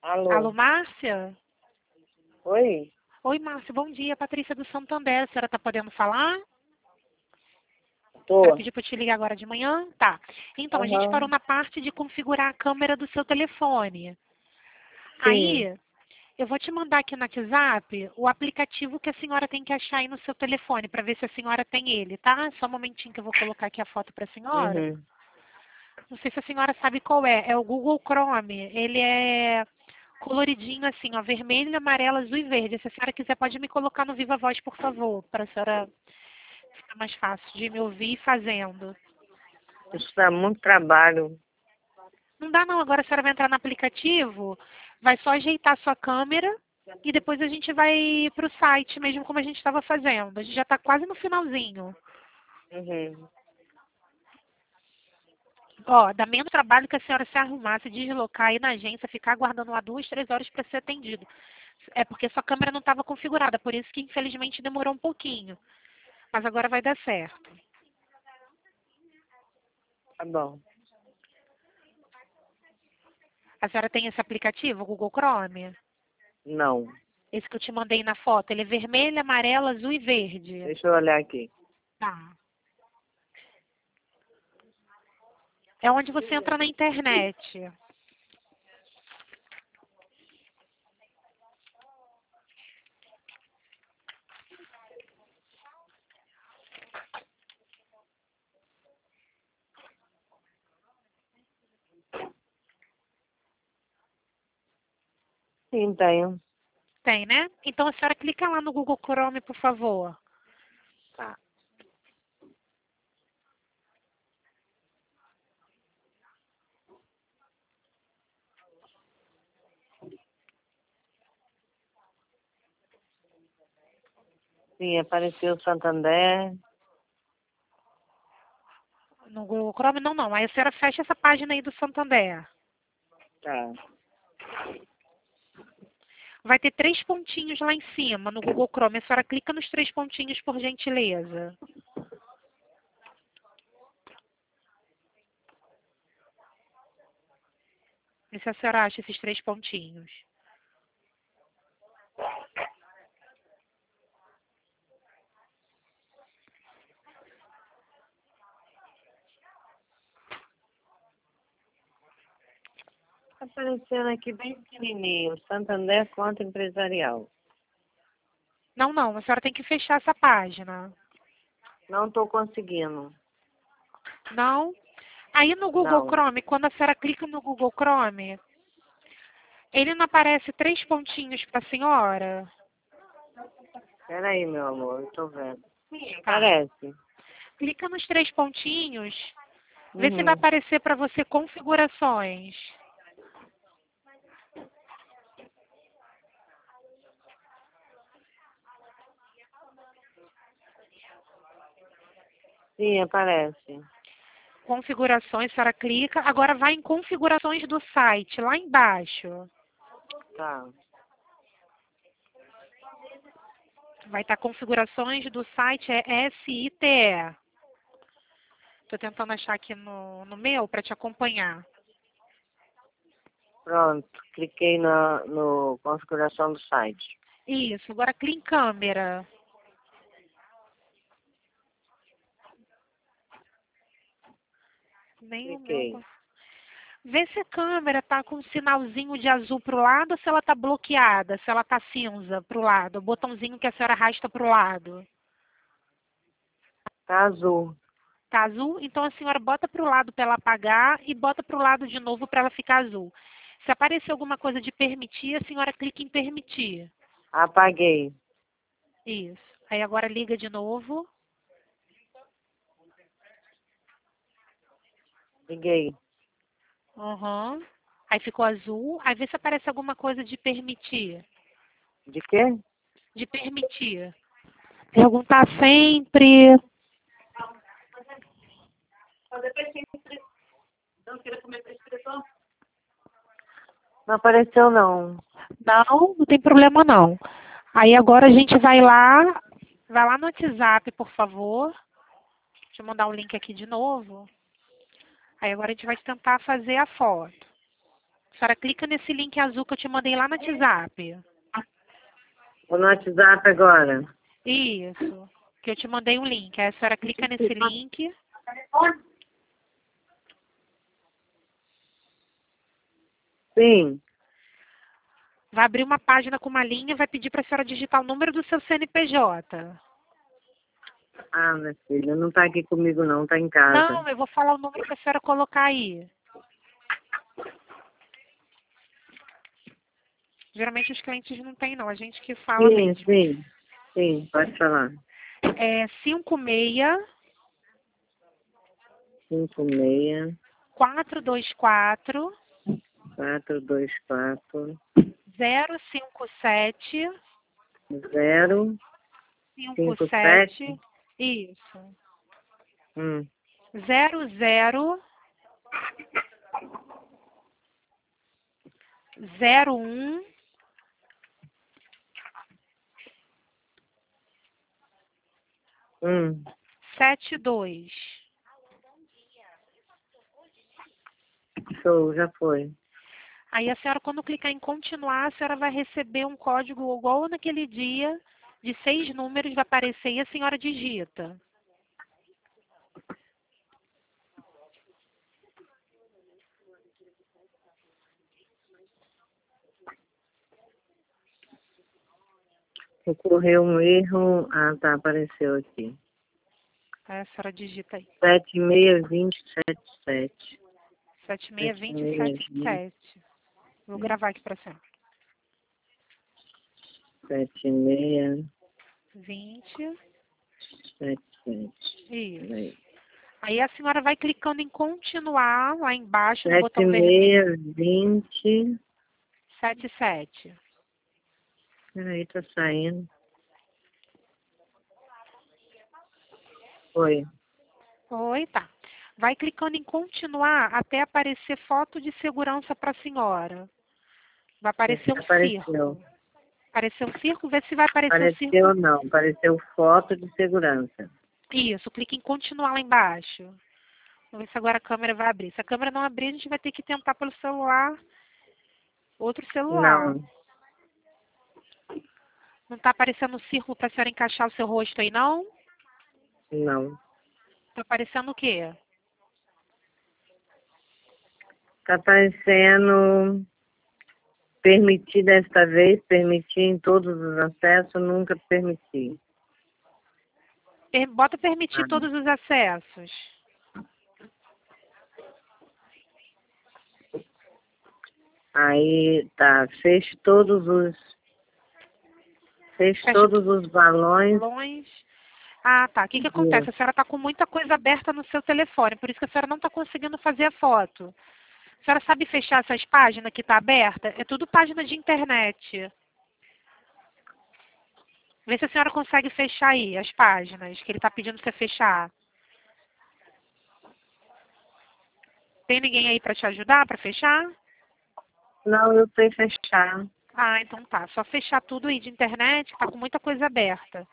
Alô, Alô, Márcia? oi? Oi, Márcia, bom dia. Patrícia do Santander. A senhora está podendo falar? A senhora Tô. pediu para eu te ligar agora de manhã? Tá. Então, a gente parou Aham. na parte de configurar a câmera do seu telefone. Sim. Aí, eu vou te mandar aqui no WhatsApp o aplicativo que a senhora tem que achar aí no seu telefone, para ver se a senhora tem ele, tá? Só um momentinho que eu vou colocar aqui a foto para a senhora. Uhum. Não sei se a senhora sabe qual é. É o Google Chrome. Ele é coloridinho assim, ó, vermelho, amarelo, azul e verde. Se a senhora quiser, pode me colocar no Viva Voz, por favor, para a senhora ficar mais fácil de me ouvir fazendo. Isso dá muito trabalho. Não dá não, agora a senhora vai entrar no aplicativo, vai só ajeitar a sua câmera e depois a gente vai para o site, mesmo como a gente estava fazendo. A gente já está quase no finalzinho. Uhum. Ó, dá menos trabalho que a senhora se arrumar, se deslocar, ir na agência, ficar aguardando lá 2, 3 horas para ser atendido. É porque sua câmera não estava configurada, por isso que infelizmente demorou um pouquinho. Mas agora vai dar certo. Tá bom. A senhora tem esse aplicativo, o Google Chrome? Não. Esse que eu te mandei na foto, ele é vermelho, amarelo, azul e verde. Deixa eu olhar aqui. Tá. É onde você entra na internet. Sim, tenho. Tem, né? Então a senhora clica lá no Google Chrome, por favor. Tá. Sim, apareceu o Santander. No Google Chrome, não, não. Aí a senhora fecha essa página aí do Santander. Tá. Vai ter 3 pontinhos lá em cima no Google Chrome. A senhora clica nos 3 pontinhos, por gentileza. E se a senhora acha esses 3 pontinhos? Tá aparecendo aqui bem pequenininho. Santander Conta Empresarial. Não, não. A senhora tem que fechar essa página. Não tô conseguindo. Não? Aí no Google Não. Chrome, quando a senhora clica no Google Chrome, ele não aparece 3 pontinhos para a senhora? Peraí, meu amor. Eu tô vendo. Sim, Tá. aparece. Clica nos 3 pontinhos, vê se vai Uhum. aparecer para você configurações. Sim, aparece. Configurações, a senhora clica. Agora vai em configurações do site, lá embaixo. Tá. Vai estar configurações do site, é SITE. Estou tentando achar aqui no meu para te acompanhar. Pronto. Cliquei no configuração do site. Isso, agora clica em câmera. Nem o meu. Cliquei. Vê se a câmera está com um sinalzinho de azul para o lado ou se ela está bloqueada, se ela está cinza para o lado, o botãozinho que a senhora arrasta para o lado. Tá azul. Tá azul? Então a senhora bota para o lado para ela apagar e bota para o lado de novo para ela ficar azul. Se aparecer alguma coisa de permitir, a senhora clica em permitir. Apaguei. Isso. Aí agora liga de novo. Liguei. Uhum. Aí ficou azul. Aí vê se aparece alguma coisa de permitir. De quê? De permitir. Perguntar sempre. Não apareceu, não. Não, não tem problema não. Aí agora a gente vai lá no WhatsApp, por favor. Deixa eu mandar o link aqui de novo. Aí agora a gente vai tentar fazer a foto. A senhora clica nesse link azul que eu te mandei lá no WhatsApp. Vou no WhatsApp agora. Isso. Que eu te mandei um link. Aí a senhora clica nesse link. Sim. Vai abrir uma página com uma linha, vai pedir para a senhora digitar o número do seu CNPJ. Ah, minha filha, não tá aqui comigo não, tá em casa. Não, eu vou falar o número para a senhora colocar aí. Geralmente os clientes não tem não, a gente que fala Sim, mesmo. sim. Sim, pode falar. É 56 56 424 424 057 057 57. Isso. hum, 00 01 hum. 72. Show, já foi. Aí a senhora, quando clicar em continuar, a senhora vai receber um código igual naquele dia, de 6 números, vai aparecer e a senhora digita. Ocorreu um erro. Ah, tá, apareceu aqui. Aí a senhora digita aí. 762077. 762077. Vou gravar aqui para a senhora. 7677. 20. Peraí. Isso. Aí a senhora vai clicando em continuar lá embaixo no botão vermelho. 7620. 77. Peraí, tá saindo. Foi. Oi, tá. Vai clicando em continuar até aparecer foto de segurança para a senhora. Vai aparecer um Apareceu. círculo. Apareceu um círculo? Vê se vai aparecer um Apareceu círculo. não, apareceu foto de segurança. Isso, clique em continuar lá embaixo. Vamos ver se agora a câmera vai abrir. Se a câmera não abrir, a gente vai ter que tentar pelo celular, outro celular. Não, Não está aparecendo um círculo para a senhora encaixar o seu rosto aí, não? não. Está aparecendo o quê? Tá aparecendo permitir desta vez, permitir em todos os acessos, nunca permiti. Bota permitir Ah. todos os acessos. Aí tá, feche todos os balões. Balões. Ah, tá. O que acontece? A senhora está com muita coisa aberta no seu telefone, por isso que a senhora não está conseguindo fazer a foto. A senhora sabe fechar essas páginas que está aberta? É tudo página de internet. Vê se a senhora consegue fechar aí as páginas que ele está pedindo você fechar. Tem ninguém aí para te ajudar, para fechar? Não, eu sei fechar. Ah, então tá. Só fechar tudo aí de internet, que tá com muita coisa aberta.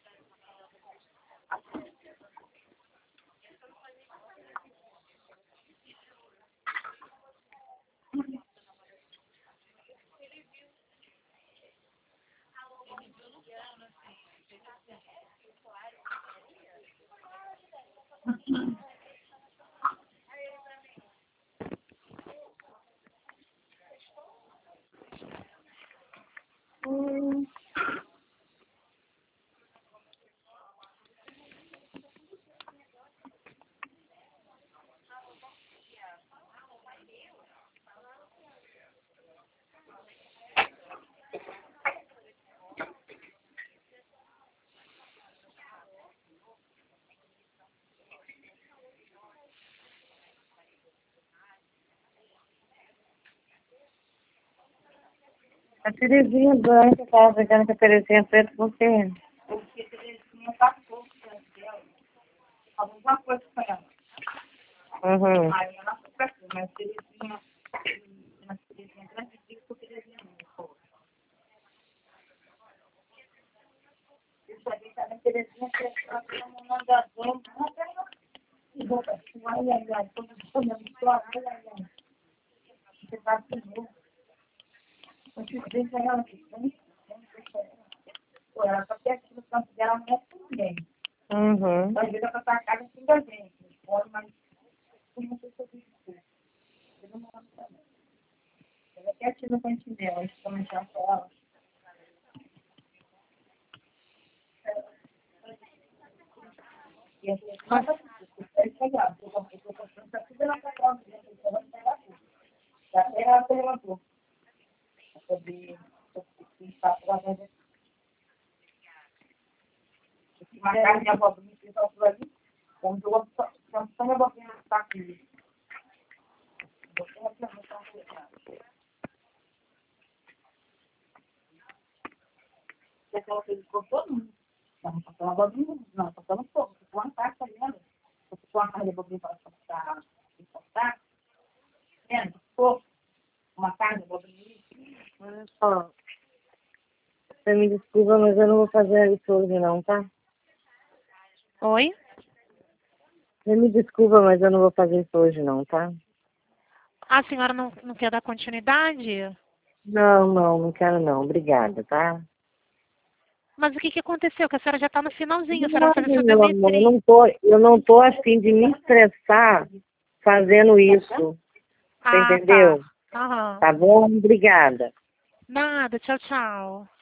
A Terezinha branca, tava pegando com a Terezinha preta, você. Porque a Terezinha passou dela. Alguma coisa com ela. Uhum. Aí ela foi pra cima, mas a Terezinha grande diz que a Terezinha não. Isso aí tá na Terezinha que ela tá no mandador. E roupa, ai, ai, ai, todo mundo ai, ai, ai. você tá de novo. Eu te deixo ela aqui. Pô, ela só quer aquilo que dela não é com ninguém. Uhum. Às vezes ela tá casa assim da gente. Pode, mas não sei se eu fiz isso. Eu não mando também. Ela quer aquilo com a gente dela. A gente também já fala. E a gente não tá pegar. Eu tô comprando tá tudo na casa. Eu vou pegar tudo. Já até ela levantou. Pra poder estar através desse. Marcar minha abobrinha que está por ali. Quando eu só minha abobrinha está aqui. Você falou que ele cortou? Não, passou uma abobrinha. Não, passou um pouco. Ficou uma caixa ali, olha. Ficou uma caixa de abobrinha para cortar. Vendo? Ficou uma caixa de abobrinha. Olha só. Você me desculpa, mas eu não vou fazer isso hoje não, tá? Oi? Você me desculpa, mas eu não vou fazer isso hoje não, tá? A senhora não quer dar continuidade? Não quero não. Obrigada, tá? Mas o que aconteceu? Que a senhora já está no finalzinho, a senhora Não, vai fazer sua meu amor, biometria. eu não tô a fim de me estressar fazendo isso. Você Ah, entendeu? tá. Aham. Tá bom? Obrigada. Nada, tchau, tchau.